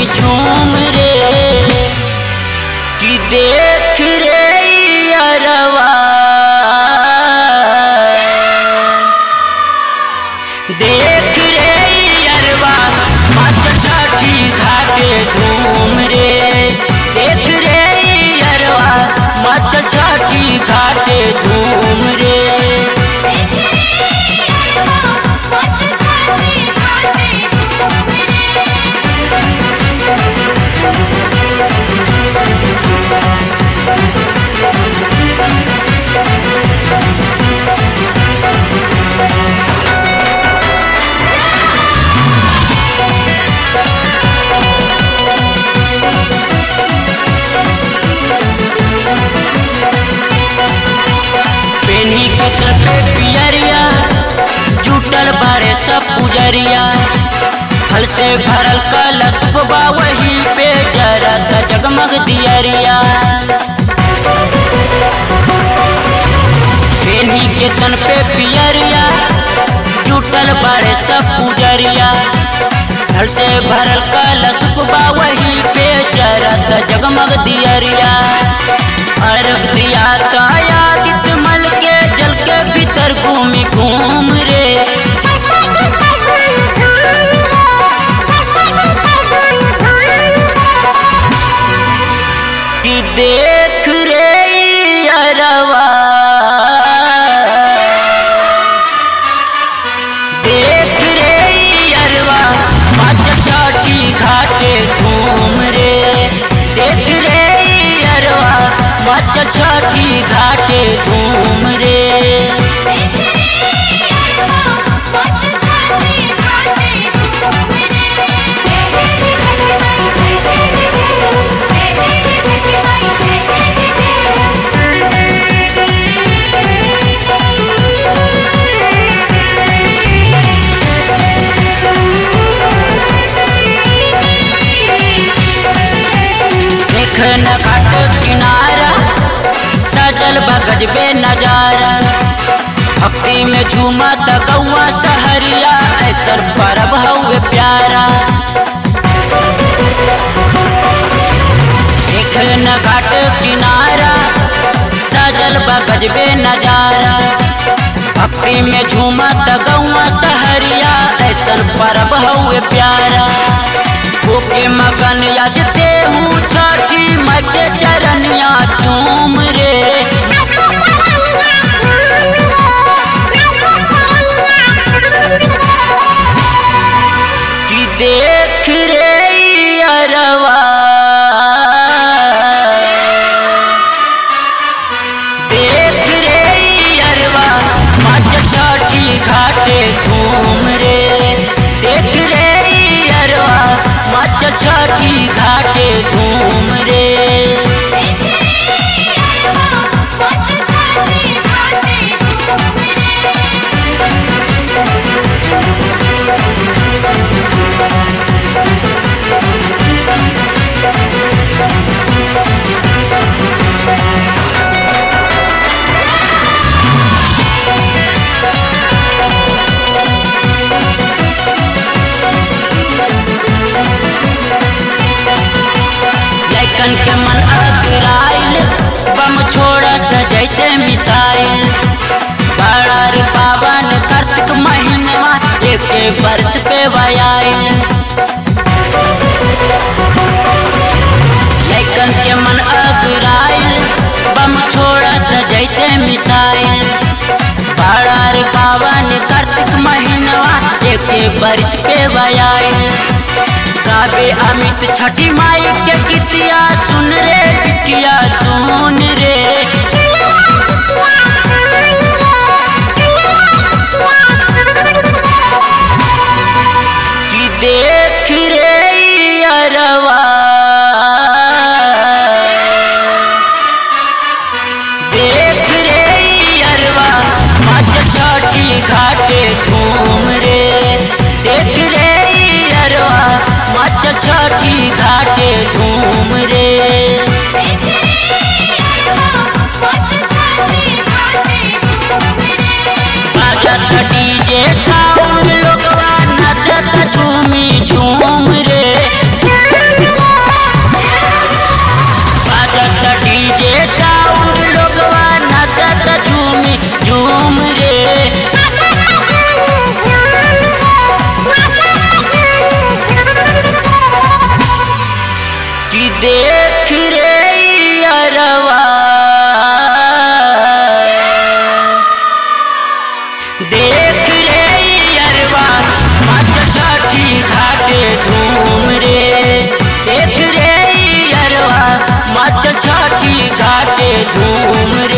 झूम रे कि देख रे अरवा देख रे अरवा माता छठी घाटे धूम रे देख रे अरवा माता छठी घाटे धूम रे पियरिया जुटल बारे सब पुजरिया फल से भरल कलश बा वही पे जरत जगमग दियरिया बेनी के तन पे पियरिया जुटल बारे सब पुजरिया फल से भरल कलश बा वही पे जरत जगमग दियरिया अर्घ दिया काया मल के जल के भीतर घूमी घूम रे कि देख रे अरवा देख रे अरवा माता छठी घाटे धूम रे देख रे अरवा माता छठी घाटे धूम रे न घाट किनारा सजल बगजबे नजारा भक्ति में झूमा गौआ सहरिया ऐसर परब हउए प्यारा देख न घाट किनारा सजल बगजबे नजारा भक्ति में झूमा गौआ सहरिया ऐसर परब हउए प्यारा होके मगन यजते हूँ छठी माई के चरनिया चूम रे कि देख रे अरवा देख रे अरवा माता छठी घाटे धूम रे देख रे अरवा माता छठी घाटे धूम रे के मन अगराइल बम छोड़ा सा जैसे मिसाइल बड़ा रे पावन कार्तिक महीनवा एक वर्ष पे वयाइल लेकिन के मन अगराइल बम छोड़ा सा जैसे मिसाइल बड़ा रे पावन कार्तिक महीनवा एक वर्ष पे वयाइल गावे अमित छठी माई के गीतिया सुन रे बिटिया सुन रे कि देख रे अरवा देख रे अरवा माता छठी घाटे धूम रे देख रे अरवा माता छठी घाटे धूम रे देख रे अरवा, देख रे अरवा माता छठी घाटे धूम रे। देख रे अरवा माता छठी घाटे धूम